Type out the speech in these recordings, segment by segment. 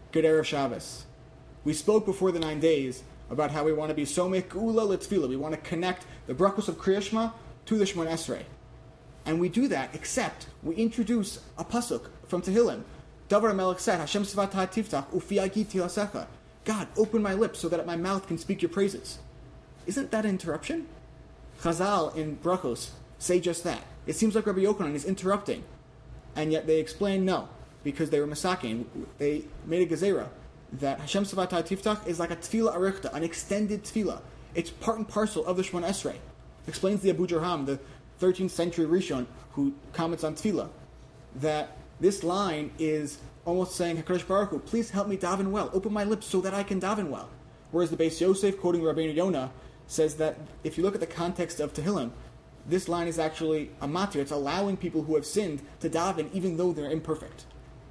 Good Erev Shabbos. We spoke before the 9 days about how we want to be Somech Geula L'Tfila. We want to connect the brachos of Kriya Shema to the Shemon Esrei. And we do that, except we introduce a pasuk from Tehillim. Davar HaMelech said, Hashem Svat Tiftach Ufi Agi Tilasecha. God, open my lips so that my mouth can speak your praises. Isn't that an interruption? Chazal in brachos say just that. It seems like Rabbi Yochanan is interrupting. And yet they explain no, because they were masakin. They made a gezerah that Hashem Savatai Tiftach is like a tefillah arichta, an extended tefillah. It's part and parcel of the Shemon Esrei. Explains the Abu Jarham, the 13th century Rishon, who comments on tefillah, that this line is almost saying, HaKadosh Baruch Hu, please help me daven well. Open my lips so that I can daven well. Whereas the Beis Yosef, quoting Rabbeinu Yonah, says that if you look at the context of Tehillim, this line is actually a matir. It's allowing people who have sinned to daven even though they're imperfect.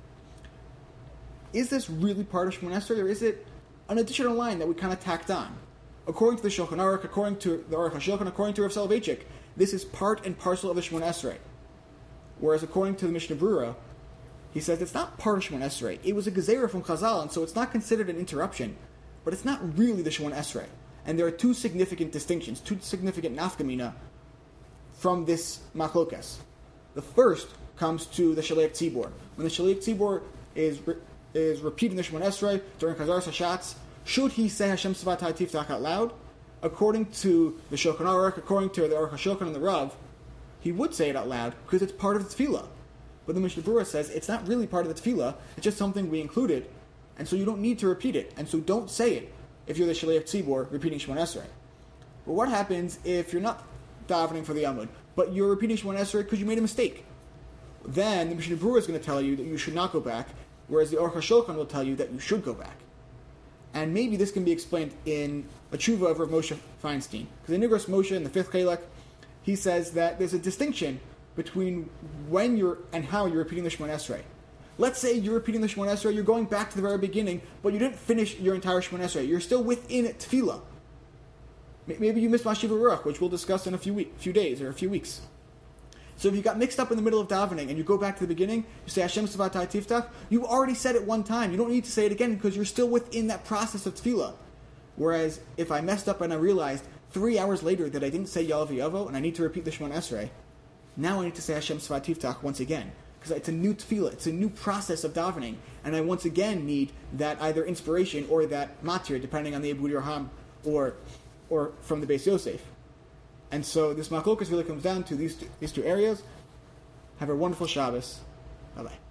Is this really part of Shemon Esrei, or is it an additional line that we kind of tacked on? According to the Shulchan Aruch, according to the Aruch HaShulchan, according to Rav Soloveitchik, this is part and parcel of the Shemon Esrei. Whereas according to the Mishnah Brura, he says it's not part of Shemon Esrei. It was a gezerah from Chazal, and so it's not considered an interruption, but it's not really the Shemon Esrei. And there are two significant distinctions, two significant nafkamina from this machlokas. The first comes to the Shaliach Tzibor. When the Shaliach Tzibor is repeating the Shemon Esrei during Chazar Sashatz, should he say Hashem Savatai Tiftach out loud? According to the Shulchan Aruch, according to the Aruch HaShulchan and the Rav, he would say it out loud because it's part of the tefillah. But the Mishnah Brura says it's not really part of the tefillah, it's just something we included, and so you don't need to repeat it, and so don't say it if you're the Shaliach Tzibor repeating Shemon Esrei. But what happens if you're not davening for the Amud, but you're repeating Shemon Esrei because you made a mistake? Then the Mishnah Brura is going to tell you that you should not go back, whereas the Aruch HaShulchan will tell you that you should go back. And maybe this can be explained in a tshuva of Rav Moshe Feinstein. Because in Nigros Moshe, in the 5th Chelek, he says that there's a distinction between when you're and how you're repeating the Shemon Esrei. Let's say you're repeating the Shemon Esrei, you're going back to the very beginning, but you didn't finish your entire Shemon Esrei. You're still within tefillah. Maybe you missed Mashiva Ruach, which we'll discuss in a few days or a few weeks. So if you got mixed up in the middle of davening and you go back to the beginning, you say Hashem Savatai Tiftach, you already said it one time. You don't need to say it again because you're still within that process of tefillah. Whereas if I messed up and I realized 3 hours later that I didn't say Yalav Yavo and I need to repeat the Shemon Esrei, now I need to say Hashem Savatai Tiftach once again. Because it's a new tefillah, it's a new process of davening, and I once again need that either inspiration or that matir, depending on the Abu Dirham or from the Beis Yosef. And so this machlokas really comes down to these two areas. Have a wonderful Shabbos. Bye-bye.